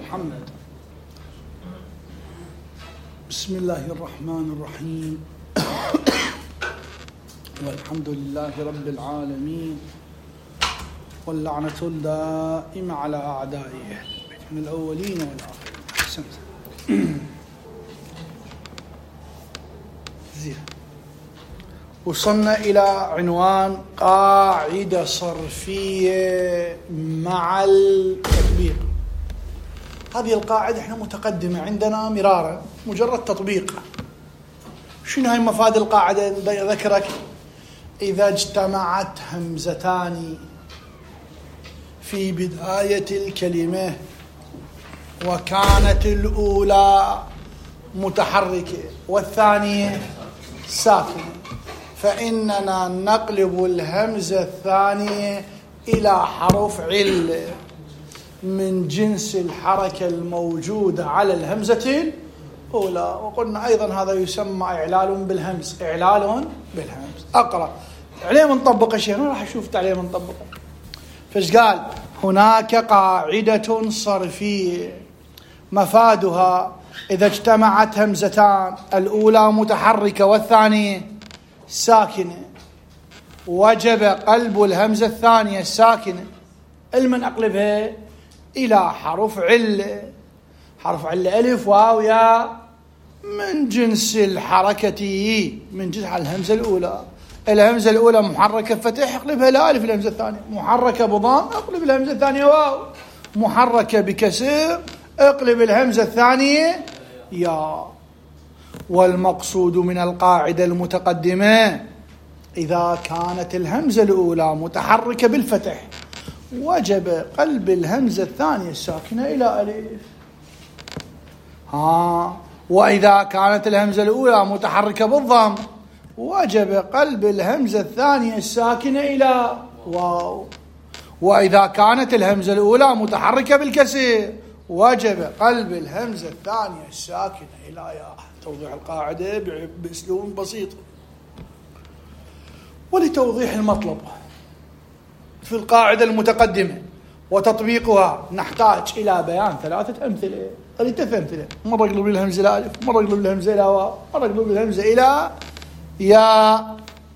محمد. بسم الله الرحمن الرحيم. والحمد لله رب العالمين، واللعنة الدائمة على أعدائه من الأولين والآخرين. أحسنت. زين. وصلنا إلى عنوان قاعدة صرفية مع التطبيق. هذه القاعدة احنا متقدمة عندنا مرارا، مجرد تطبيق. شنو هاي مفاد القاعدة؟ ذكرك إذا اجتمعت همزتان في بداية الكلمة وكانت الأولى متحركة والثانية ساكنة، فإننا نقلب الهمزة الثانية إلى حرف علة من جنس الحركة الموجودة على الهمزة الأولى. وقلنا أيضا هذا يسمى إعلال بالهمز. إعلال بالهمز. أقرأ عليه منطبق الشيء، أنا راح أشوف عليه منطبق. فإيش قال؟ هناك قاعدة صرفية مفادها إذا اجتمعت همزتان الأولى متحركة والثانية ساكنة وجب قلب الهمزة الثانية الساكنة المن أقلبها إلى حرف علة. حرف علة ألف واو ياء من جنس الحركة، من جنس على الهمزة الأولى. الهمزة الأولى محركة فتح اقلبها لا ألف. الهمزة الثانية محركة بضم اقلب الهمزة الثانية واو. محركة بكسر اقلب الهمزة الثانية ياء. والمقصود من القاعدة المتقدمة إذا كانت الهمزة الأولى متحركة بالفتح وجب قلب الهمزة الثانية الساكنة إلى ألف. وإذا كانت الهمزة الأولى متحركة بالضم وجب قلب الهمزة الثانية الساكنة إلى واو. وإذا كانت الهمزة الأولى متحركة بالكسر وجب قلب الهمزة الثانية الساكنة إلى ياء. توضيح القاعدة بأسلوب بسيط. ولتوضيح المطلب في القاعدة المتقدمة وتطبيقها نحتاج إلى بيان ثلاثة أمثلة. مرة اقلب الهمزة إلى ألف، مرة اقلب الهمزة إلى واو، مرة اقلب الهمزة إلى ياء.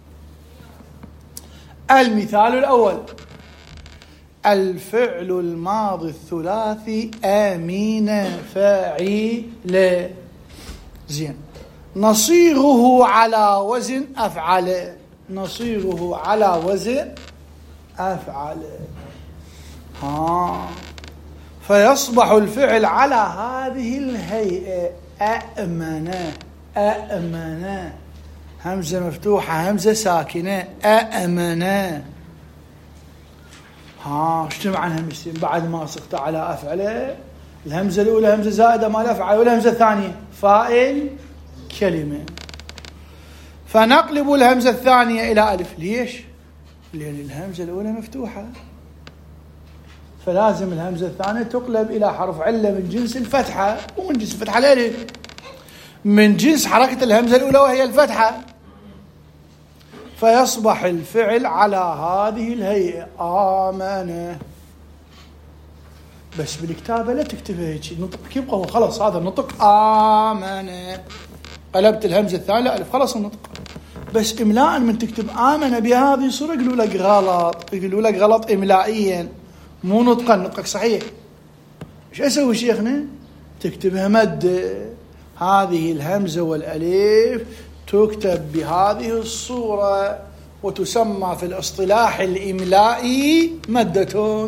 المثال الأول: الفعل الماضي الثلاثي آمين فاعل. زين. نصيغه على وزن أفعل. نصيغه على وزن أفعل. فيصبح الفعل على هذه الهيئة: أأمن. أأمن همزة مفتوحة همزة ساكنة. أأمن. اجتمع همزتين بعد ما صغت على أفعل. الهمزة الأولى همزة زائدة مال أفعل، والهمزة الثانية فاعل كلمة. فنقلب الهمزة الثانية إلى ألف. ليش؟ لأن الهمزة الأولى مفتوحة، فلازم الهمزة الثانية تقلب إلى حرف علة من جنس الفتحة. ومن جنس الفتحة الألف، من جنس حركة الهمزة الأولى وهي الفتحة. فيصبح الفعل على هذه الهيئة: آمن. بس بالكتابة لا تكتبه هيك، نطق يبقى هو خلاص هذا النطق آمن. قلبت الهمزة الثانية ألف، خلاص النطق. بس إملاء من تكتب آمن بهذه صورة يقولوا لك غلط، يقولوا لك غلط إملائيا مو نطقا. نطقك صحيح. ايش أسوي شيخنا؟ تكتبها مد. هذه الهمزة والألف تكتب بهذه الصورة وتسمى في الاصطلاح الإملائي مدة.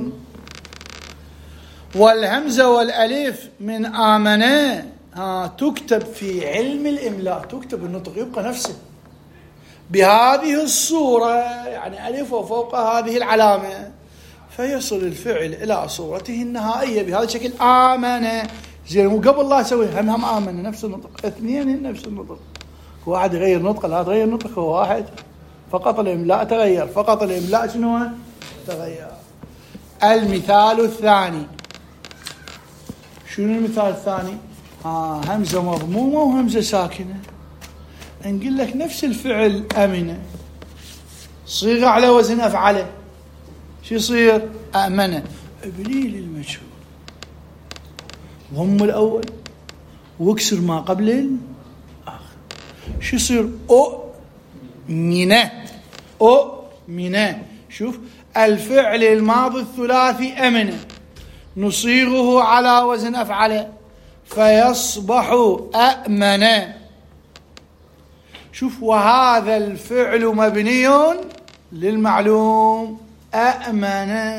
والهمزة والألف من آمنة تكتب في علم الإملاء، تكتب النطق يبقى نفسه بهذه الصورة، يعني ألف وفوق هذه العلامة، فيصل الفعل إلى صورته النهائية بهذا الشكل: آمنة. زين. وقبل لا أسوي هم آمنة نفس النطق، اثنين نفس النطق. واحد يغير نطق لا تغير نطق، هو واحد فقط الإملاء تغير. فقط الإملاء شنو تغير. المثال الثاني. شنو المثال الثاني؟ همزة مضمومة وهمزة ساكنة. نقول لك نفس الفعل أمنة صيغة على وزن أفعله. شو يصير؟ أأمنة. إبليل المجهول. ضم الأول واكسر ما قبل الآخر. شو يصير؟ أؤمن. شوف الفعل الماضي الثلاثي أمن نصيغه على وزن أفعل فيصبح أأمن. شوف وهذا الفعل مبني للمعلوم أأمن.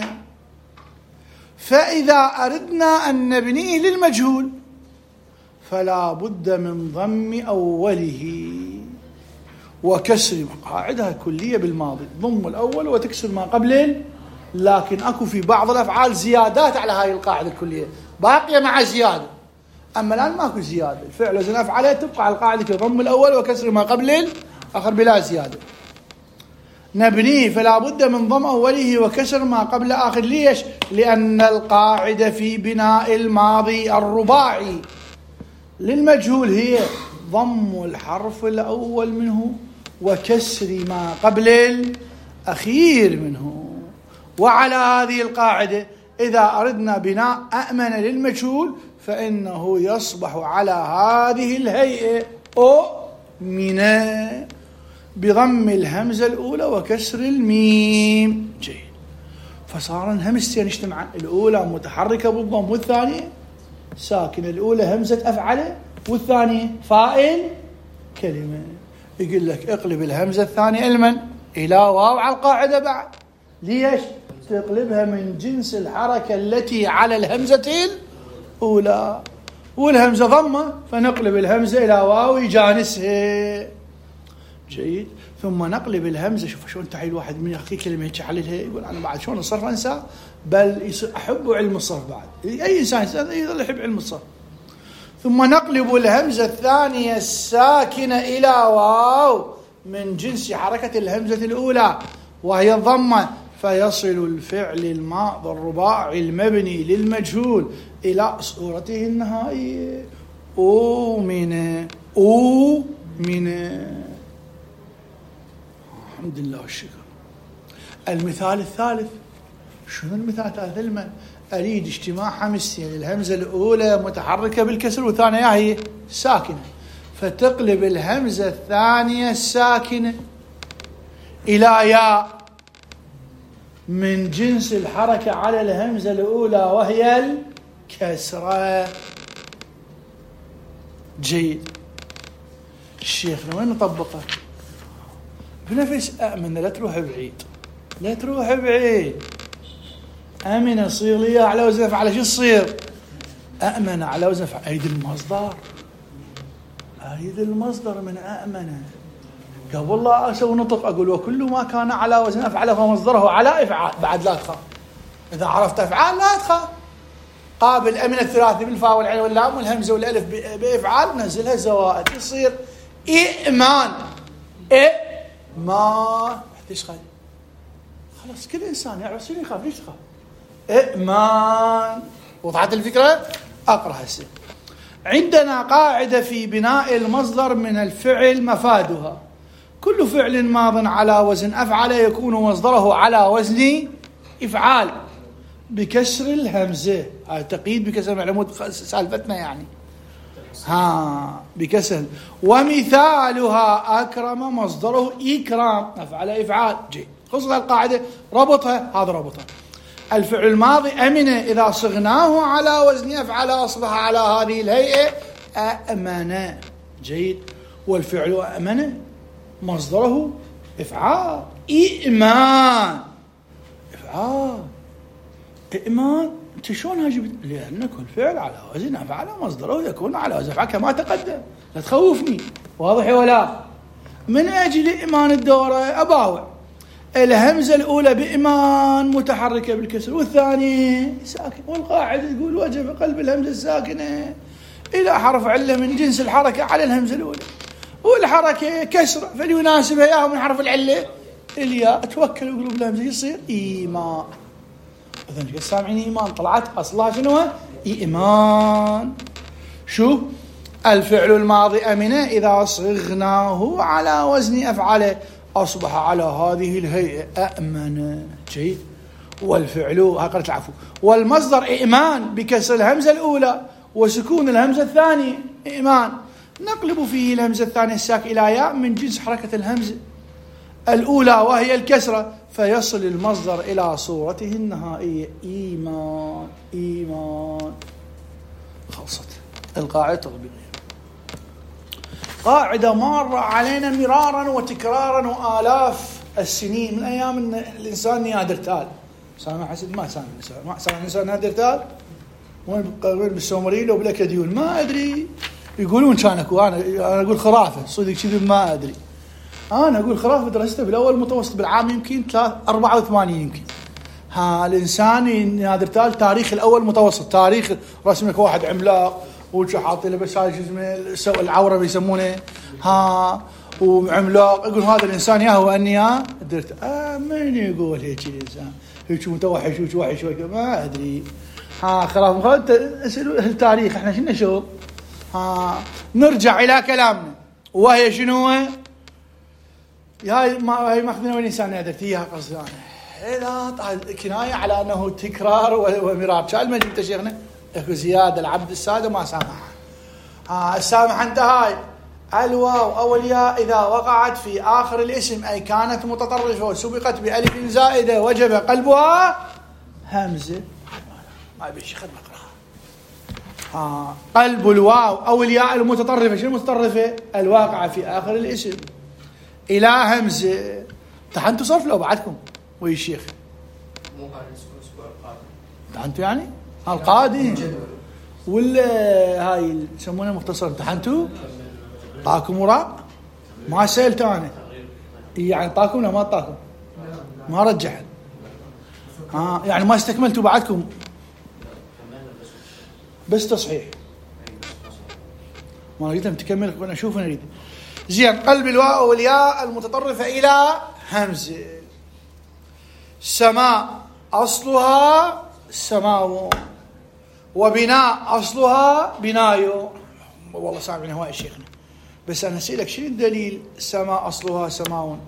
فإذا أردنا أن نبنيه للمجهول فلا بد من ضم أوله وكسر قاعدها كلية بالماضي، ضم الأول وتكسر ما قبل. لكن أكو في بعض الأفعال زيادات على هاي القاعدة الكلية باقية مع زيادة، أما الآن ماكو زيادة. الفعل وزن أفعله تبقى على القاعدة ضم الأول وكسر ما قبل الآخر بلا زيادة. نبنيه فلا بد من ضم أوله وكسر ما قبل آخر. ليش؟ لأن القاعدة في بناء الماضي الرباعي للمجهول هي ضم الحرف الأول منه وكسر ما قبل الأخير منه. وعلى هذه القاعدة إذا أردنا بناء أأمن للمجهول فإنه يصبح على هذه الهيئة أؤمن بضم الهمزة الأولى وكسر الميم. جيد. فصار همزتين اجتمعا، الأولى متحركة بالضم والثانية ساكنة. الأولى همزة أفعل والثانية فاعل كلمة. يقول لك اقلب الهمزة الثانية المن إلى واو على القاعدة بعد. ليش؟ تقلبها من جنس الحركة التي على الهمزة الأولى، والهمزة ضمة فنقلب الهمزة إلى واو يجانسها. جيد. ثم نقلب الهمزة. شوف شلون تحيل واحد من أخي كلمة يحللها يقول أنا بعد شلون الصرف أنسى، بل أحب علم الصرف بعد. أي إنسان يظل يحب علم الصرف. ثم نقلب الهمزة الثانية الساكنة إلى واو من جنس حركة الهمزة الأولى وهي الضمة، فيصل الفعل الماضي الرباعي المبني للمجهول إلى صورته النهائية أؤمن. الحمد لله والشكر. المثال الثالث. شنو المثال الثالث؟ المن أريد اجتماع همزتين، الهمزة الأولى متحركة بالكسر والثانية هي ساكنة، فتقلب الهمزة الثانية الساكنة إلى ياء من جنس الحركة على الهمزة الأولى وهي الكسرة. جيد. الشيخ وين نطبقه؟ بنفس أأمن. لا تروح بعيد. أمن يصير لي على وزن أفعل. شو يصير؟ أأمن على وزن أفعل. أيد المصدر من أأمن. قبل لا أسوي نطق أقول وكل ما كان على وزن أفعل فمصدره على إفعال. بعد لا تخاف، إذا عرفت أفعال لا تخاف. قابل أمن الثلاثي بالفاء والعين واللام والهمزة والألف بإفعال نزلها زوائد يصير إئمان. ما ليش خالد؟ خلاص كل إنسان يعرف شنو يخاف. ليش تخاف؟ إئمان. وضحت الفكرة؟ أقرأ هسه. عندنا قاعدة في بناء المصدر من الفعل مفادها كل فعل ماض على وزن أفعل يكون مصدره على وزن إفعال بكسر الهمزة. هذا تقييد بكسر معلومات سالفتنا يعني. بكسر. ومثالها أكرم مصدره إكرام أفعل إفعال. جيد. خصوصا القاعدة ربطها. هذا ربطها. الفعل الماضي أمن إذا صغناه على وزن أفعل أصبح على هذه الهيئة أأمن. جيد. والفعل أأمن مصدره إفعال إئمان. إفعال إئمان. أنت شلون هاجبت؟ لأن كل فعل على وزن أفعل مصدره يكون على وزن أفعل كما تقدم. لا تخوفني. واضح ولا؟ من أجل إئمان الدورة أباوع. الهمزة الأولى بإئمان متحركة بالكسر والثانية ساكن، والقاعدة تقول وجب قلب الهمزة الساكنة إلى حرف علة من جنس الحركة على الهمزة الأولى، والحركة كسر فليناسبها إياه من حرف العلة الياء. توكل وقلوب الهمزة يصير إيمان. إذن سامعين إيمان طلعت أصلها شنو؟ إيمان. شو الفعل الماضي أمن إذا صغناه على وزن أفعله أصبح على هذه الهيئة أأمن. جيد. والفعل هكذا العفو. والمصدر إئمان بكسر الهمزة الأولى وسكون الهمزة الثانية إيمان، نقلب فيه الهمزة الثانية الساك إلى ياء من جنس حركة الهمزة الأولى وهي الكسرة، فيصل المصدر إلى صورته النهائية إيمان. إيمان. خلصت القاعدة التطبيقية. قاعدة مارة علينا مرارا وتكرارا وآلاف السنين من أيام إن الإنسان نياندرتال. سامع حسد ما سامع الإنسان نياندرتال وين بالسومريل وبالأكاديون ما أدري، يقولون كان أكو، أنا أقول خرافة صدق كذب ما أدري، أنا أقول خرافة درسته بالأول متوسط بالعام يمكن 84 يمكن. الإنسان نياندرتال تاريخ الأول متوسط، تاريخ رسم لك واحد عملاق وحاطين له بس هاي شو اسمه العورة بيسمونه وعملاق، يقول هذا الإنسان يا هو أني درت من يقول هيك الإنسان هيك متوحش هيك وحش ما أدري. خلاص اسألوا التاريخ احنا شنو نشوف. نرجع إلى كلامنا وهي شنو هاي ماخذنا من الإنسان نادرت إياها قصدي أنا كناية على أنه تكرار ومرار. شو المجد شيخنا اكو زيادة العبد السادة ما سامح. السامح انت هاي الواو أو الياء إذا وقعت في آخر الاسم أي كانت متطرفة وسبقت بألف زائدة وجب قلبها همزة. ما يبي شيخ نقرأها. قلب الواو أو الياء المتطرفة، شنو المتطرفة؟ الواقعة في آخر الاسم إلى همزة. تحنتوا صرف لو بعدكم ويا الشيخ مو هذا الأسبوع القادم تحنتوا يعني القادم ولا هاي يسمونها مختصر امتحنتوا؟ طاكم وراء؟ ما سألت أنا يعني طاكم ولا ما طاكم؟ ما رجح يعني ما استكملتوا بعدكم بس تصحيح ما قلت لهم تكمل وانا اشوف نريد زين. قلب الواو والياء المتطرفة إلى همزة. سماء أصلها سماو وبناء أصلها بنايو. والله سامعين هواي شيخنا بس أنا أسألك شنو الدليل سماء أصلها سماو؟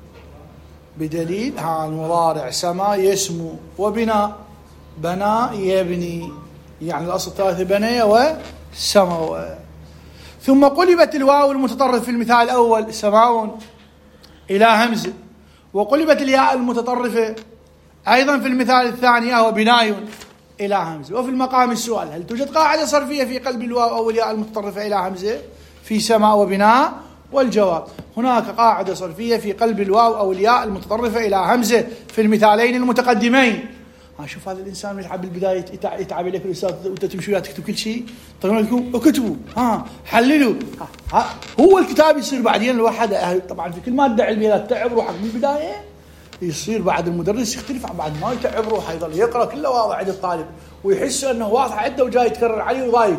بدليل المضارع سماء يسمو وبناء بناء يبني يعني الأصل الثالث بني وسمو. ثم قلبت الواو المتطرف في المثال الأول سماو إلى همزة، وقلبت الياء المتطرفة أيضا في المثال الثاني وهو بناي إلى همزة. وفي المقام السؤال هل توجد قاعدة صرفية في قلب الواو أو الياء المتطرفة إلى همزة في سماء وبناء؟ والجواب هناك قاعدة صرفية في قلب الواو أو الياء المتطرفة إلى همزة في المثالين المتقدمين. شوف هذا الإنسان يتعب بالبداية يتعب لك الأستاذ وأنت تمشي ولا تكتب كل شيء طبعا لكم اكتبوا حللوا هو الكتاب يصير بعدين الواحد طبعا في كل مادة علمية لا تتعب روحك بالبداية يصير بعد المدرس يختلف عن بعد ما يتعب روحه يظل يقرأ كله واضح عند الطالب ويحس أنه واضح عنده وجاي يتكرر عليه وضايج.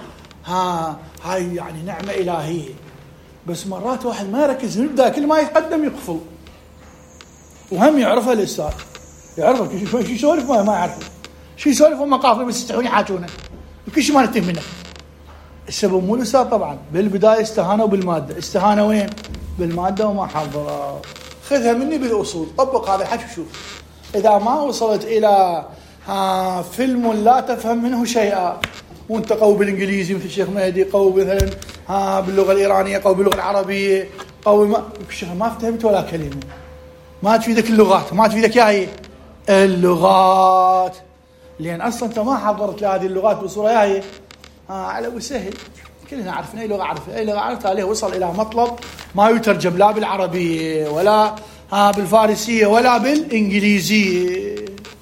هاي يعني نعمة إلهية. بس مرات واحد ما يركز من البداية كل ما يتقدم يقفل وهم يعرفها الأستاذ يعرفه شو يسولف ما يعرفه شو يسولف هم قافلين بس يستحون يحاجونه وكل شيء ما نتهم منه. السبب مو الأستاذ طبعا بالبداية استهانوا بالمادة. استهانوا وين؟ بالمادة وما حضروا. خذها مني بالأصول طبق هذا الحكي وشوف إذا ما وصلت إلى فيلم لا تفهم منه شيئا وانت قوي بالإنجليزي مثل الشيخ مهدي قوي مثلا باللغة الإيرانية قوي باللغة العربية قوي ما فهمت ولا كلمة ما تفيدك اللغات ما تفيدك هي اللغات لأن أصلا أنت ما حضرت لهذه اللغات بصورة هي على وسهل كلنا عارفين أي لغة عرفها أي لغة عرفت عليه وصل إلى مطلب ما يترجم لا بالعربية ولا بالفارسية ولا بالإنجليزية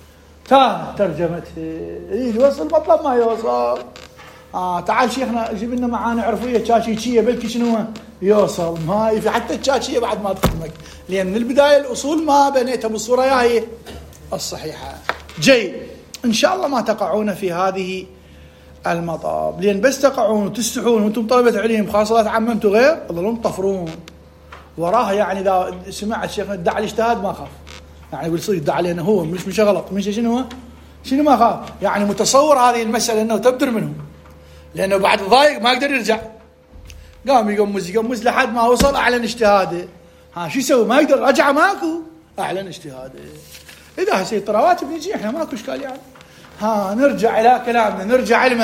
ترجمته يوصل مطلب ما يوصل. تعال شيخنا جيب لنا معانا عرفية تشاشيشية بلكي شنو يوصل ما في حتى التشاشية بعد ما تخدمك لأن من البداية الأصول ما بنيتها بالصورة هي الصحيحة. جيد إن شاء الله ما تقعون في هذه المطاب لأن بس تقعون وتستحون وأنتم طلبة علم خاصة عممتوا غير تظلون تطفرون وراها. يعني إذا سمعت شيخنا ادعى الاجتهاد ما خاف يعني يقول صير ادعى علينا هو مش غلط مش شنو ما خاف يعني متصور هذه المسألة أنه تبدر منهم لأنه بعد ضايق ما يقدر يرجع قام يقمز لحد ما وصل أعلن اجتهاده. شو يسوي ما يقدر رجع ماكو أعلن اجتهاده. إذا هسي طروات بنجي إحنا ماكو إشكال يعني. نرجع إلى كلامنا نرجع علما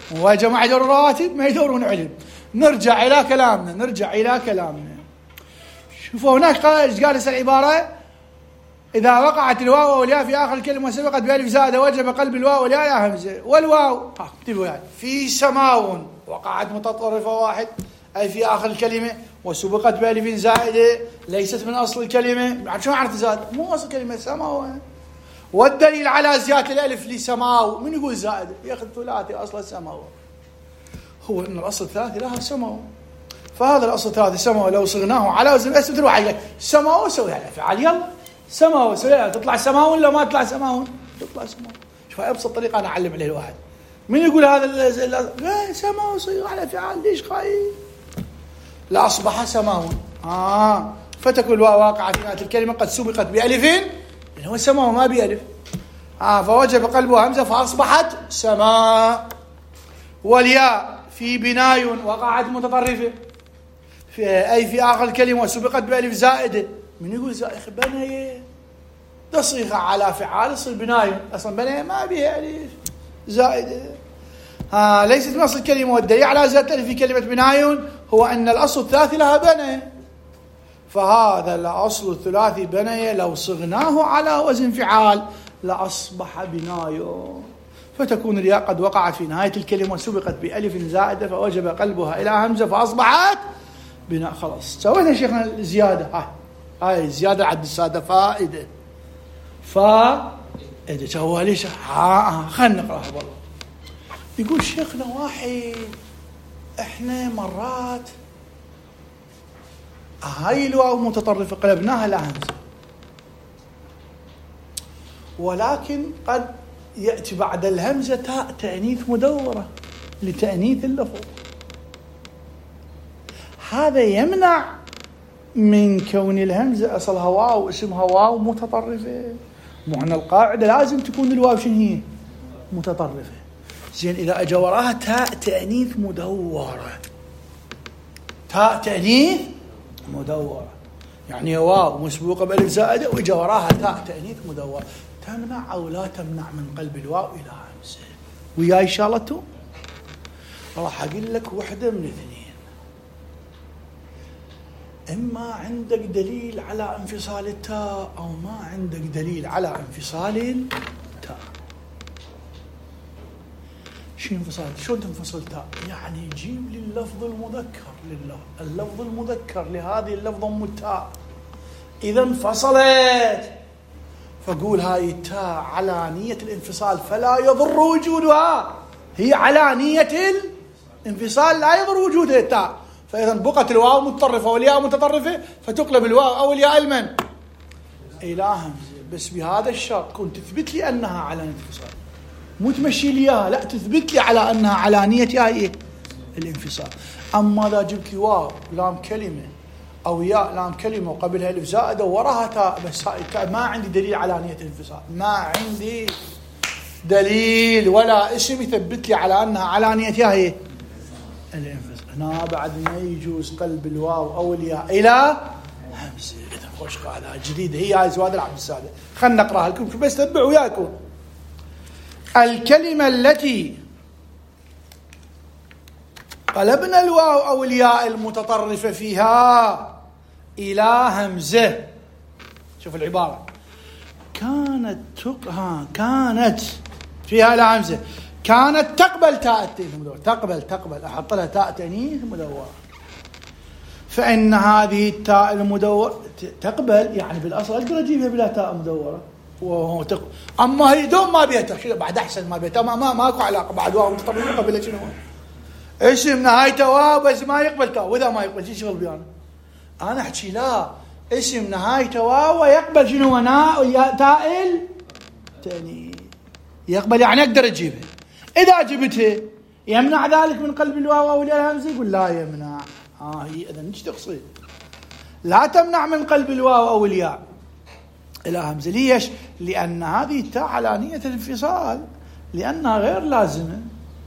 وجماعة يدورون رواتب ما يدورون علم. نرجع إلى كلامنا. شوفوا هناك قال العبارة: إذا وقعت الواو والياء في آخر الكلمة وسبقت بألف زائدة وجب قلب الواو والياء يا همزة. والواو في سماو وقعت متطرفة واحد أي في آخر الكلمة وسبقت بألف زائدة ليست من أصل الكلمة. شو معنى زاد؟ مو أصل كلمة سماو. والدليل على زيادة الألف لسماو من يقول زائدة؟ ياخذ ثلاثي أصل سماو، هو إن الأصل الثلاثي لها سماو. فهذا الأصل الثلاثي سماو لو صغناه على وزن اسم تروح عليه سماو سوي على فعل يلا سماو سوي تطلع سماو ولا ما تطلع سماو؟ تطلع سماو. شوف أبسط طريقة أنا أعلم عليه الواحد. من يقول هذا سماو صيغ على فعل ليش خايف؟ لا أصبح سماو. فتكون الواو واقعة في نهاية الكلمة قد سبقت بألفين هو سماو ما بألف. فوجب قلبه همزة فأصبحت سماء. والياء في بناي وقعت متطرفة أي في آخر الكلمة وسبقت بألف زائدة. من يقول زائخ بناية ده صيغة على فعال يصير بناي أصلا بناية ما بها ألف زائدة. ليست من أصل الكلمة. والدليل على زيادة الألف في كلمة بناي هو أن الأصل الثلاثي لها بناية. فهذا الأصل الثلاثي بناية لو صغناه على وزن فعال لأصبح بنايو. فتكون الياء قد وقعت في نهاية الكلمة وسبقت بألف زائدة فوجب قلبها إلى همزة فأصبحت بناء. خلاص سوينا شيخنا الزيادة. هاي الزيادة عد السادة فائدة سوى ليش خلنا نقرأها والله. يقول شيخنا واحد احنا مرات هاي الواو متطرفة قلبناها لهمزة، ولكن قد يأتي بعد الهمزة تاء تأنيث مدورة لتأنيث اللفظ. هذا يمنع من كون الهمزة أصلها واو اسمها واو متطرفة. معنى القاعدة لازم تكون الواو شنو هي؟ متطرفة. زين إذا أجا وراها تاء تأنيث مدورة، تاء تأنيث مدورة يعني واو مسبوقة بألف زائدة وإجا وراها تاء تأنيث مدورة، تمنع أو لا تمنع من قلب الواو إلى همزة؟ وياي إن شاء الله تو راح أقول لك وحدة من اثنين. إما عندك دليل على انفصال التاء أو ما عندك دليل على انفصال التاء. شو انفصال؟ شلون تنفصل تاء؟ يعني جيب لي اللفظ المذكر اللفظ المذكر لهذه اللفظة أم التاء إذا انفصلت فقول هاي التاء على نية الانفصال فلا يضر وجودها، هي على نية الانفصال لا يضر وجودها التاء. فإذا بقت الواو متطرفة والياء متطرفة فتقلب الواو أو الياء المن إلى همزة، بس بهذا الشرط كنت تثبت لي أنها على نية الانفصال، مو تمشي لي إياها، لا تثبت لي على أنها على نية إيه؟ الانفصال. أما إذا جبت لي واو لام كلمة أو ياء لام كلمة وقبلها ألف زائدة وراها تاء بس هاي التاء ما عندي دليل على نية الانفصال، ما عندي دليل ولا اسم يثبت لي على أنها على نية إيه؟ الانفصال. هنا بعد ما يجوز قلب الواو أو الياء إلى همزة. إذا خوش قاعدة جديدة هي هاي زواد العبد السادة. خلنا نقرأها لكم بس تتبعوا وياكم. الكلمة التي قلبنا الواو أو الياء المتطرفة فيها إلى همزة. شوف العبارة كانت فيها إلى همزة، كانت تقبل تاء التأنيث مدورة، تقبل أحط لها تاء تأنيث مدورة، فإن هذه التاء المدورة تقبل يعني بالأصل أقدر أجيبها بلا تاء مدورة وهو أما هي دوم ما بيتها شو بعد أحسن ما بيتها ما أكو علاقة بعد واو متطرفة قبل شنو اسم نهايته واو بس ما يقبل تاء، وإذا ما يقبل شو شغل بيانا أنا أحكي لا اسم نهايته واو ويقبل شنو تاء التأنيث يقبل يعني أقدر أجيبها. إذا جبتها يمنع ذلك من قلب الواو أو الهمزة؟ يقول لا يمنع. هي إذا نيش تقصد لا تمنع من قلب الواو أو الياء إلى همزة. ليش؟ لأن هذه التاء على نية الانفصال لأنها غير لازمة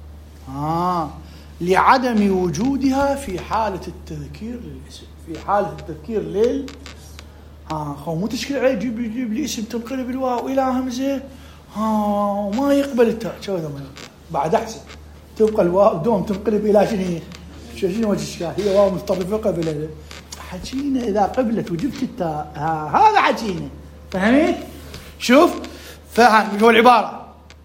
لعدم وجودها في حالة التذكير للاسم، في حالة التذكير خو مو تشكل عليه جيب لي اسم تنقلب الواو إلى همزة وما يقبل التاء شو هذا ما يقبل بعد أحسن تبقى الواو دوم تنقلب إلى شنو وجه الإشكال؟ هي واو متطرفة قبل حكينا إذا قبلت وجبت التاء هذا حكينا. فهمت؟ شوف فهم هو العبارة.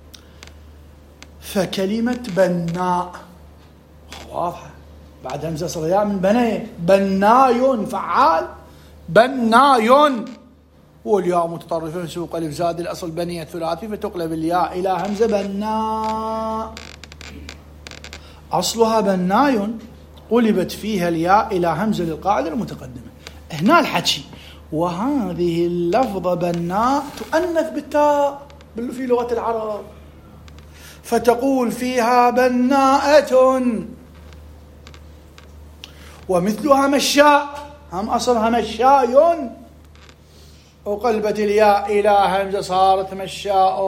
فكلمة بناء واضحة بعد همزة صرياء من بناء، بناي فعال، بناي والياء متطرفة من سوق ألف زاد الأصل بنية ثلاثي فتقلب الياء إلى همزة بناء، أصلها بناي قلبت فيها الياء إلى همزة للقاعدة المتقدمة. هنا الحكي وهذه اللفظة بناء تؤنث بالتاء في لغة العرب، فتقول فيها بناءة، ومثلها مشاء هم أصلها مشاء وقلبت الياء إلى همزة صارت مشاء.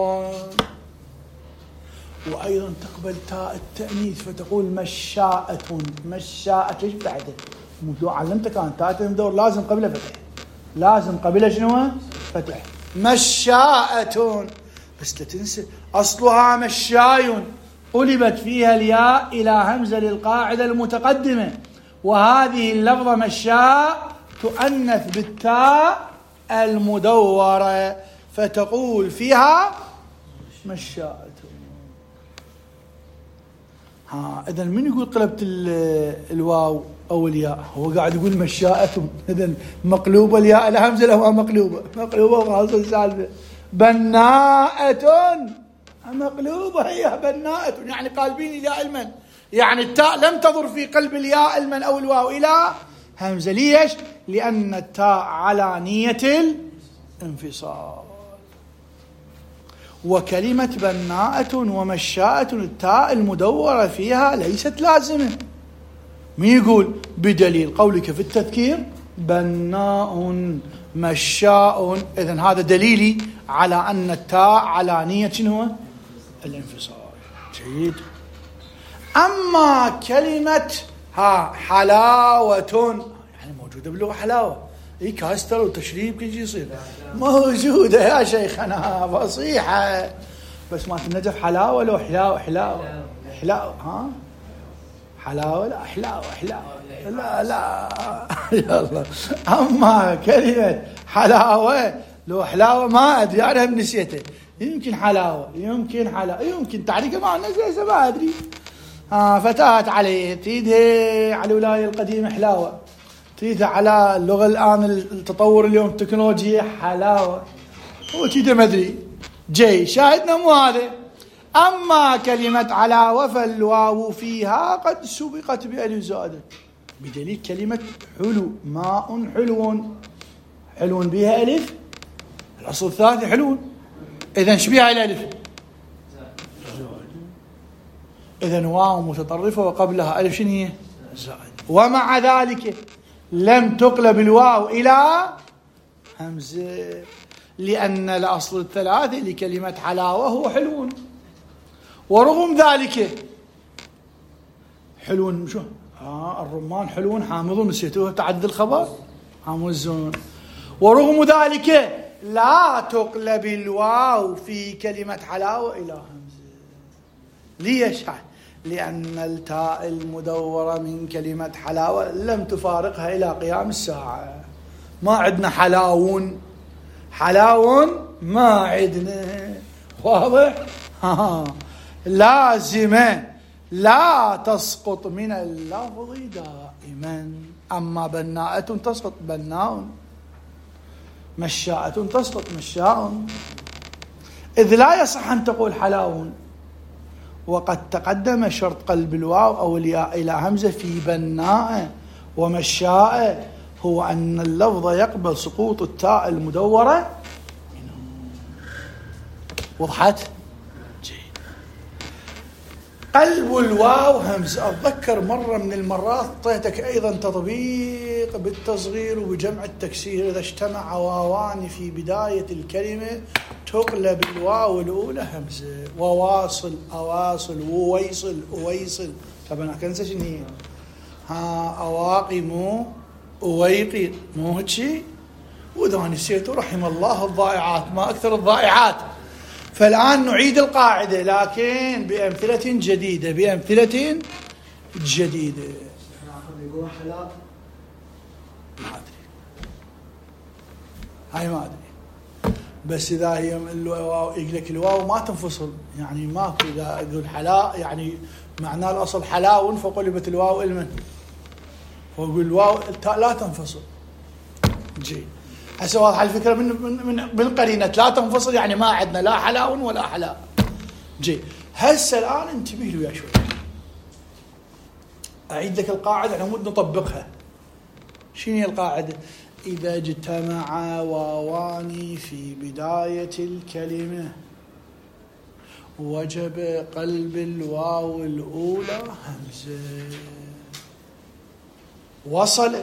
وأيضا تقبل تاء التأنيث فتقول مشاءة، مشاءة ايش بعده؟ موضوع علمتك أنا تاء الدور لازم قبله فتح، لازم قبله شنو؟ فتح. مشاءة بس لا تنسى أصلها مشاي قلبت فيها الياء إلى همزة للقاعدة المتقدمة، وهذه اللفظة مشاء تؤنث بالتاء المدورة فتقول فيها مشاءة. إذن من يقول قلبت الواو أو الياء؟ هو قاعد يقول مشاءة. إذن مقلوبة الياء الهمزة لها مقلوبة وخلاص السالفة. بناءة مقلوبة هي بناءة، يعني قالبين الياء المن، يعني التاء لم تضر في قلب الياء المن أو الواو إلى همزة. ليش؟ لأن التاء على نية الانفصال. وكلمة بناءة ومشاءة التاء المدورة فيها ليست لازمة. مين يقول؟ بدليل قولك في التذكير بناء مشاء. إذن هذا دليلي على أن التاء على نية شنو؟ الانفصال. جيد. أما كلمة حلاوة يعني موجودة باللغة حلاوة، إيه كاستر وتشريب كيجي يصير موجودة يا شيخنا فصيحة، بس ما النجف حلاوة لو حلاوة حلاوة حلاوة لا حلاوة لا يا الله. أما كلمة حلاوة لو حلاوة ما أدري أنا نسيته، يمكن حلاوة يمكن تعريقة مع الناس ما أدري. فتاة عليه تريدها على الولاية القديمة حلاوة، تريدها على اللغة الآن التطور اليوم التكنولوجيا حلاوة، وتريدها ما أدري جاي شاهدنا مو هذا. أما كلمة علاوة فالواو فيها قد سبقت بألف زائدة، بدليل كلمة حلو، ماء حلو بها ألف، الأصل الثالث حلو، إذن شبيها الألف، إذن واو متطرفة وقبلها ألف شنو هي؟ زائد. ومع ذلك لم تقلب الواو إلى همزة، لأن الأصل الثلاثة لكلمة حلاوة هو حلو. ورغم ذلك حلو شو؟ الرمان حلو حامض، نسيتوه تعدد الخبر حامزون. ورغم ذلك لا تقلب الواو في كلمة حلاوة إلى همزة. ليش؟ لأن التاء المدورة من كلمة حلاوة لم تفارقها إلى قيام الساعة. ما عندنا حلاون ما عندنا، واضح؟ لازمة لا تسقط من اللفظ دائما. أما بناءة تسقط بناء، مشاءة تسقط مشاء، إذ لا يصح أن تقول حلاون. وقد تقدم شرط قلب الواو أو الياء إلى همزة في بناء ومشاء هو أن اللفظ يقبل سقوط التاء المدورة. وضحت؟ قلب الواو همزة. أتذكر مرة من المرات أعطيتك أيضا تطبيق بالتصغير وبجمع التكسير، إذا اجتمع واوان في بداية الكلمة تقلب الواو الأولى همزة. وواصل، أواصل، وويصل. طبعا أكنسى شنو هي؟ أواقي مو أويقي مو هيك. وإذا نسيته رحم الله الضائعات، ما أكثر الضائعات. فالآن نعيد القاعدة لكن بأمثلة جديدة. يقول حلاء ما أدري، هاي ما أدري، بس إذا هي يقول لك الواو ما تنفصل، يعني ماكو. إذا يقول حلاء يعني معناه الأصل حلاء فقلبت الواو إلما، ويقول الواو لا تنفصل. جي هسه واضحة الفكرة من قرينة لا تنفصل، يعني ما عندنا لا حلاء ولا حلاء. جي هسه الآن انتبه له يا شوي، أعيد لك القاعدة على مود نطبقها. شنو هي القاعدة؟ إذا اجتمع واوان في بداية الكلمة وجب قلب الواو الأولى همزة. وصل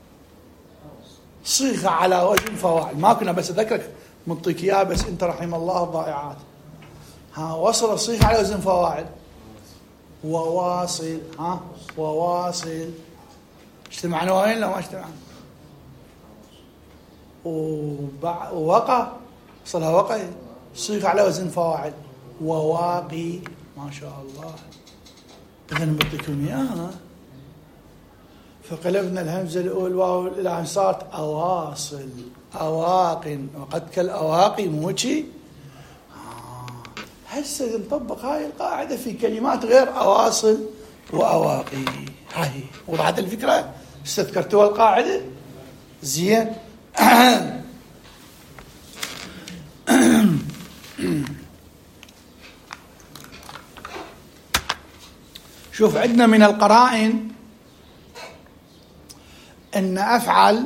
صيغة على وزن فواعل. ما كنا بس أذكرك منطيك إياها، بس أنت رحم الله الضائعات. وصل صيغة على وزن فواعل. وواصل وواصل اجتمعنا وين لا ما اجتمعنا. ووقع صلها وقع صيغة على وزن فواعل. وواقي ما شاء الله. إذا نبطيكم إياها. فقلبنا الهمزة الأولى واو الآن صارت أواصل أواق، وقد كالأواقي موشي. هسه نطبق هاي القاعدة في كلمات غير أواصل وأواقي. هاي وضحت الفكرة؟ استذكرتوا القاعدة؟ زين. شوف عندنا من القرائن أن أفعل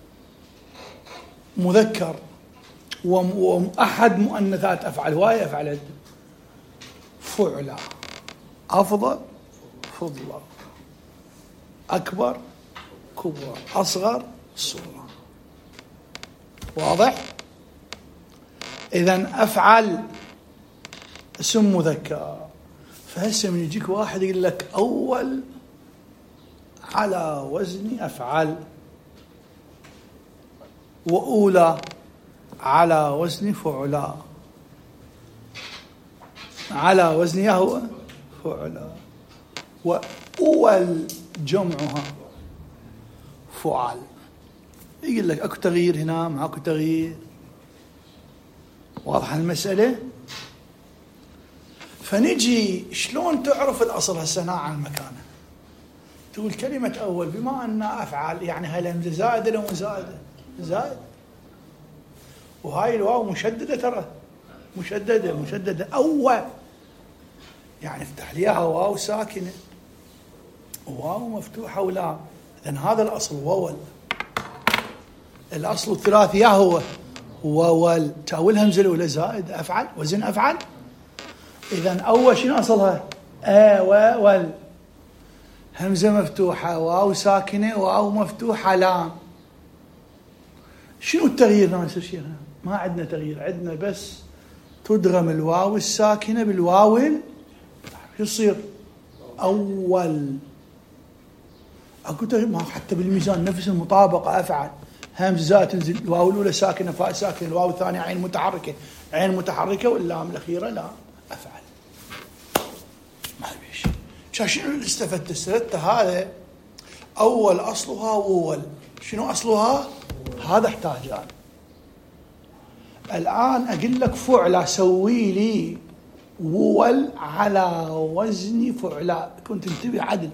مذكر وأحد مؤنثات أفعل. هواية أفعل عندنا فعلى، أفضل فضلة، أكبر كبرى، أصغر صورة. واضح؟ إذن أفعل اسم مذكر. فهسه من يجيك واحد يقول لك أول على وزن أفعل، وأولى على وزن فعلا، على وزن يهوى فعلا، وأول جمعها فعل. يقول لك أكو تغيير هنا معكو تغيير. واضح المسألة؟ فنجي شلون تعرف الأصل هسه عن المكانة؟ تقول كلمة أول بما أن أفعل يعني هاي الهمزة زائدة لو زائدة؟ زائد. وهاي الواو مشددة، ترى مشددة أول، يعني افتح ليها واو ساكنة واو مفتوحة ولا. لأن هذا الأصل وول. الأصل الثلاثي هو وول. تاول همزة الأولى زائد أفعل وزن أفعل. إذن أول شنو أصلها؟ وول، همزة مفتوحة واو ساكنة واو مفتوحة لام. شنو التغيير؟ ما يصير شيء هنا، ما عندنا تغيير، عندنا بس تدغم الواو الساكنة بالواو. شو يصير؟ أول. أكو تغيير ما حتى بالميزان نفس المطابقة. أفعل همزة زائد تنزل الواو الأولى ساكنة فاء ساكنة، الواو الثانية عين متحركة عين متحركة، واللام الأخيرة لا. أفعل ما في شيء. شنو اللي استفدت هذا؟ أول أصلها وول. شنو أصلها؟ هذا احتاجان. الآن أقول لك فعلة سوي لي وول على وزن فعلة. كنت انتبه عدل.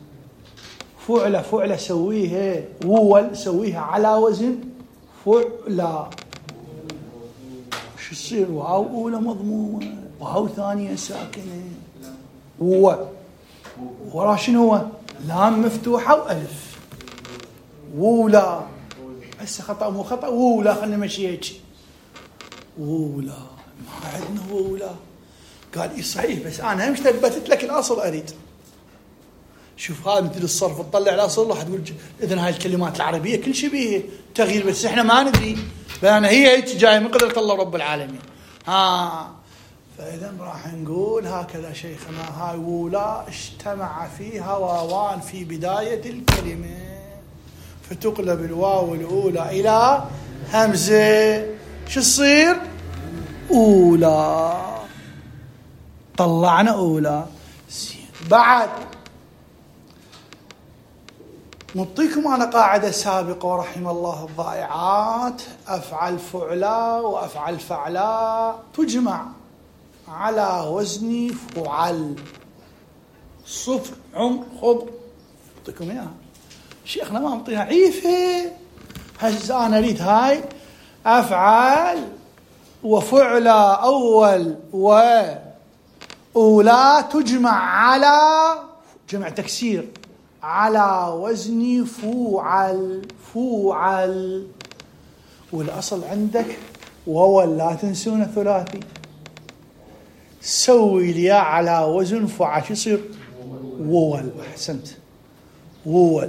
فعلة سويها وول، سويها على وزن فعلة. شو يصير؟ واو أولى مضمومة واو ثانية ساكنة وول، ورا شنو هو؟ لام مفتوحة وألف. وولا. هسه خطأ مو خطأ؟ وولا. خلنا نمشي هيك. وولا ما عندنا وولا. قال إيه صحيح، بس أنا همش ثبتت لك الأصل أريد. شوف هذا مثل الصرف، تطلع الأصل راح تقول إذن هاي الكلمات العربية كل شيء بيه تغيير، بس إحنا ما ندري. فأنا هي هيك جاي من قدرة الله رب العالمين. فإذا راح نقول هكذا شيخنا، هاي وولا اجتمع فيها واوان في بداية الكلمة، فتقلب الواو الأولى إلى همزة. شو تصير؟ أولى، طلعنا أولى. بعد نعطيكم أنا قاعدة سابقة ورحم الله الضائعات: أفعل فعلا وأفعل فعلا تجمع على وزن فعل. صفر عم خضر. أعطيكم إياها، شيخنا ما أعطيها عيفة. هسه أنا أريد هاي أفعل وفعلا أول وأولى تجمع على جمع تكسير على وزن فوعل. والأصل عندك وول، لا تنسون الثلاثي. سوي لي على وزن فعل، شو يصير؟ وول. أحسنت، وول.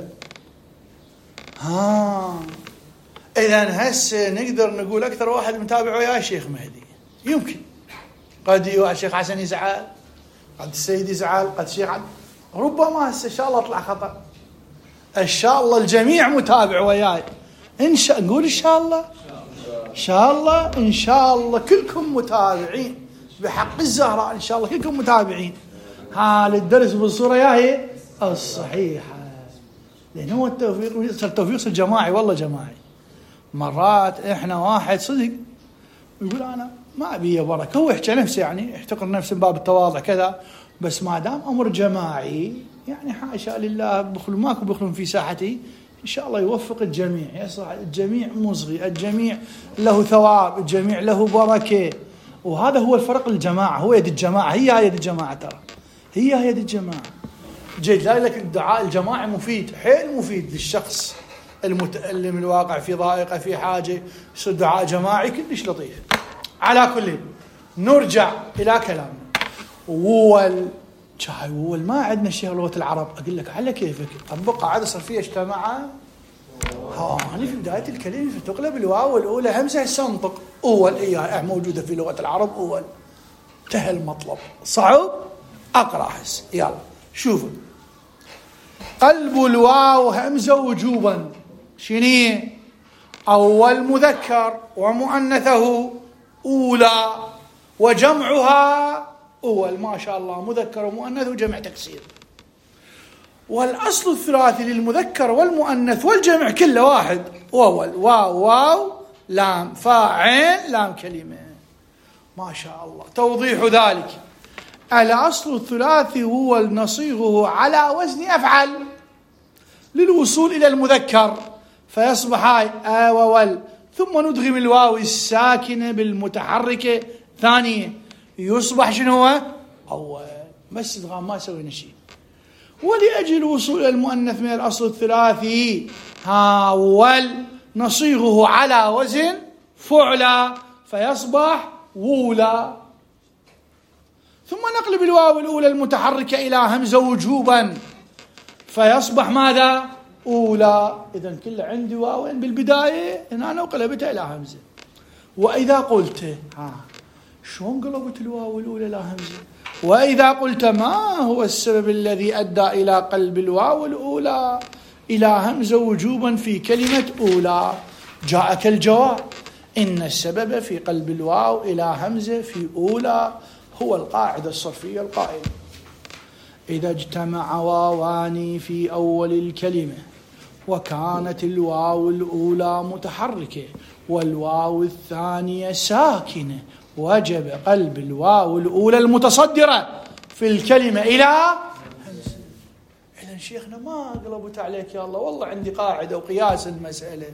إذن هسه نقدر نقول أكثر واحد متابع وياه شيخ مهدي. يمكن قد الشيخ حسن يزعل، قد السيد يزعل، قد الشيخ ربما هسه إن شاء الله أطلع خطأ. إن شاء الله الجميع متابع وياي. نقول إن شاء الله، إن شاء الله، إن شاء الله كلكم متابعين بحق الزهراء. إن شاء الله كلكم متابعين. للدرس بالصورة ياهي الصحيحة، لأنه هو التوفيق الجماعي. والله جماعي. مرات إحنا واحد صدق يقول أنا ما أبي بركة، هو يحكي نفسه، يعني يحتقر نفسه من باب التواضع كذا، بس ما دام أمر جماعي يعني حاشا لله ماكو بخلون في ساحتي. إن شاء الله يوفق الجميع، يصلح الجميع، مصغي الجميع له ثواب، الجميع له بركة. وهذا هو الفرق. الجماعة هو يد الجماعة، هي يد الجماعة، ترى هي يد الجماعة. جيد لك الدعاء الجماعي مفيد، حيل مفيد للشخص المتألم الواقع في ضائقة في حاجة. يصير دعاء جماعي كلش لطيف. على كل نرجع إلى كلامنا. وول ما عندنا شيء لغة العرب. أقول لك على كيفك طبق قاعدة صرفية اجتماع. هذه في بداية الكلمة فتقلب الواو الأولى همزة سنطق. أول إياها موجودة في لغة العرب. أول انتهى المطلب. صعب أقرأ هسه. يلا شوفوا. قلب الواو همزة وجوبا. شنو؟ أول مذكر ومؤنثه أولى وجمعها أول. ما شاء الله، مذكر ومؤنث وجمع تكسير. والأصل الثلاثي للمذكر والمؤنث والجمع كله واحد. أول واو لام فاعل لام كلمة. ما شاء الله. توضيح ذلك: الأصل الثلاثي هو نصيغه على وزن أفعل للوصول إلى المذكر، فيصبح هاي وول، ثم ندغم الواو الساكنة بالمتحركة ثانية، يصبح شنو هو؟ أول. بس ادغام، ما سوينا شيء. ولأجل الوصول إلى المؤنث من الأصل الثلاثي وول نصيغه على وزن فعلا، فيصبح وولا، ثم نقلب الواو الأولى المتحركة إلى همزة وجوبا، فيصبح ماذا؟ أولى. إذن كل عندي واوين بالبداية، هنا أنا وقلبتها إلى همزة. وإذا قلت شلون قلبت الواو الأولى إلى همزة؟ وإذا قلت ما هو السبب الذي أدى إلى قلب الواو الأولى إلى همزة وجوبا في كلمة أولى؟ جاءك الجواب: إن السبب في قلب الواو إلى همزة في أولى هو القاعدة الصرفية القائلة: إذا اجتمع واوان في أول الكلمة وكانت الواو الأولى متحركة والواو الثانية ساكنة، وجب قلب الواو الأولى المتصدرة في الكلمة إلى همزة. إذن شيخنا ما قلبت عليك يا الله، والله عندي قاعدة وقياس المسألة.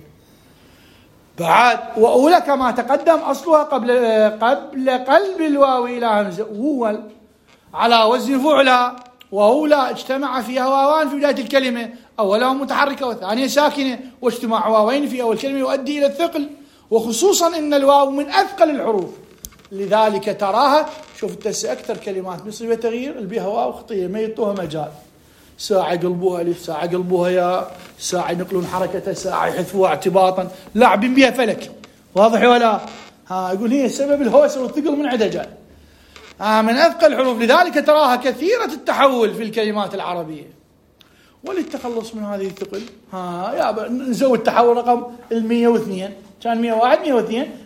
بعد وأولى كما تقدم أصلها قبل قلب الواو إلى همزة، وهو على وزن فعلا. وأولى اجتمع فيها واوان في بداية الكلمة، أولها متحركة والثانية ساكنة، واجتماع واوين في أول كلمة يؤدي إلى الثقل، وخصوصا إن الواو من أثقل الحروف، لذلك تراها. شوف التسع أكثر كلمات مصيبة تغيير اللي بيها واو خطية ما يعطوها مجال. ساعة يقلبوها ألف، ساعة يقلبوها ياء، ساعة ينقلون حركتها، ساعة يحذفوها اعتباطا، لاعبين بها فلك. واضح ولا؟ يقول هي سبب الهوسة والثقل من عندها جاي. من أثقل الحروف، لذلك تراها كثيرة التحول في الكلمات العربية. وللتخلص من هذه الثقل نزود التحول رقم 102، كان 101 102،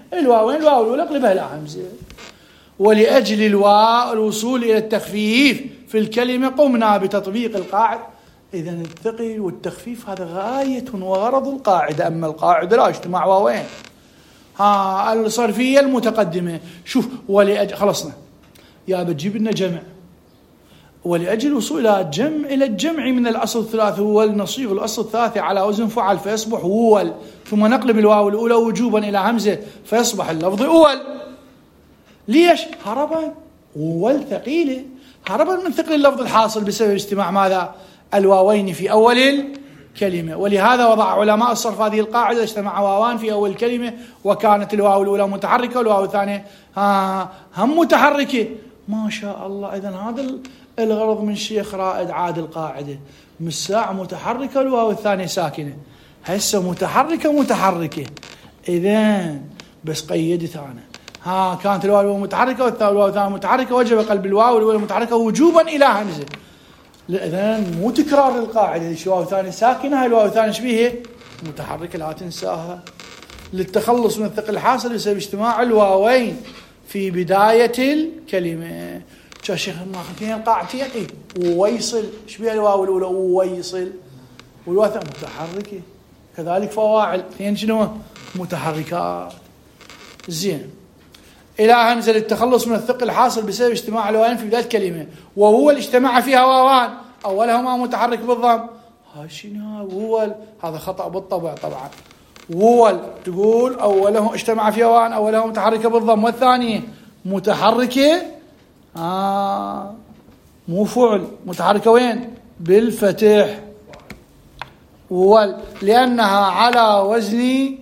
الواوين، الواو الأولى اقلبها إلى همزة. ولأجل الوصول إلى التخفيف في الكلمة قمنا بتطبيق القاعدة. إذا الثقل والتخفيف هذا غاية وغرض القاعدة. أما القاعدة لا اجتماع واوين. الصرفية المتقدمة شوف خلصنا يا بتجيب لنا جمع. ولأجل الوصول إلى الجمع من الأصل الثلاثي هو نصيغ الأصل الثلاثي على وزن فعل فيصبح أول، ثم نقلب الواو الأولى وجوبا إلى همزة فيصبح اللفظ أول. ليش؟ هربا أول ثقيلة، هربا من ثقل اللفظ الحاصل بسبب اجتماع ماذا؟ الواوين في أول الكلمة. ولهذا وضع علماء الصرف هذه القاعدة: اجتمع واوان في أول الكلمة وكانت الواو الأولى متحركة والواو الثانية هم متحركة. ما شاء الله. إذن هذا الغرض من الشيخ رائد عاد القاعدة من الساعة متحركة والواو الثانية ساكنة، هسه متحركة. إذن بس قيدت أنا كانت الواو الأولى متحركة والواو الثانية متحركة، وجب قلب الواو الأولى متحركة وجوبا إلى همزة. إذن مو تكرار للقاعدة. الواو الثانية ساكنة، هاي الواو الثانية شبيهة متحركة لا تنساها. للتخلص من الثقل الحاصل بسبب اجتماع الواوين في بداية الكلمة. شيخ ما القاعدة يقي ويصل شبيه الواو الأولى ويصل، والواو الثانية متحركة كذلك فواعل اثنين شنو متحركات. زين. إلى همزة للتخلص من الثقل الحاصل بسبب اجتماع الواوين في بداية الكلمة، وهو اللي اجتمع فيها واوان أولهما متحرك بالضم. هاي شنو هو؟ هذا خطأ بالطبع طبعا. وول تقول أوله اجتمع فيها واوان أولهما متحركة بالضم والثانية متحركة مو فعل متحركة وين؟ بالفتح. وول لأنها على وزن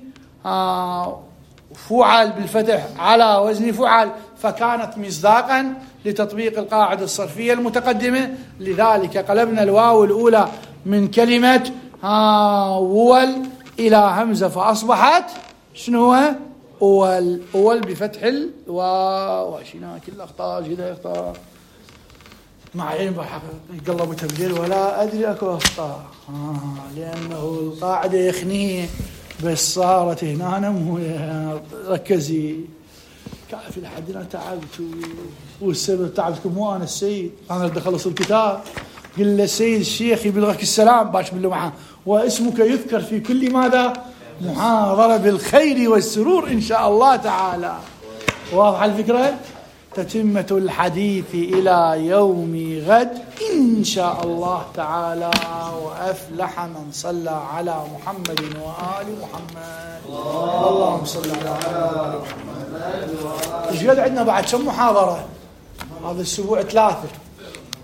فعل بالفتح، على وزن فعل، فكانت مصداقا لتطبيق القاعدة الصرفية المتقدمة. لذلك قلبنا الواو الأولى من كلمة وول إلى همزة فأصبحت شنو هو؟ أول بفتح الواو. شنو كل أخطاء جدا أخطاء مع عين قلبوا تبديل ولا أدري أكو أخطاء لأنه القاعدة يخنيه بس صارت هنا. أنا مو ركزي كافي لحد أنا تعبت، والسبب تعبتكم مو أنا السيد. أنا اللي خلص الكتاب قل له السيد الشيخ يبلغك السلام باش بله معه، واسمك يذكر في كل ماذا محاضرة بالخير والسرور إن شاء الله تعالى. واضح الفكرة؟ تتمة الحديث إلى يوم غد إن شاء الله تعالى. وأفلح من صلى على محمد وآل محمد. اللهم صل على محمد وآل محمد. إيش قد عندنا بعد كم محاضرة؟ هذا الأسبوع 3.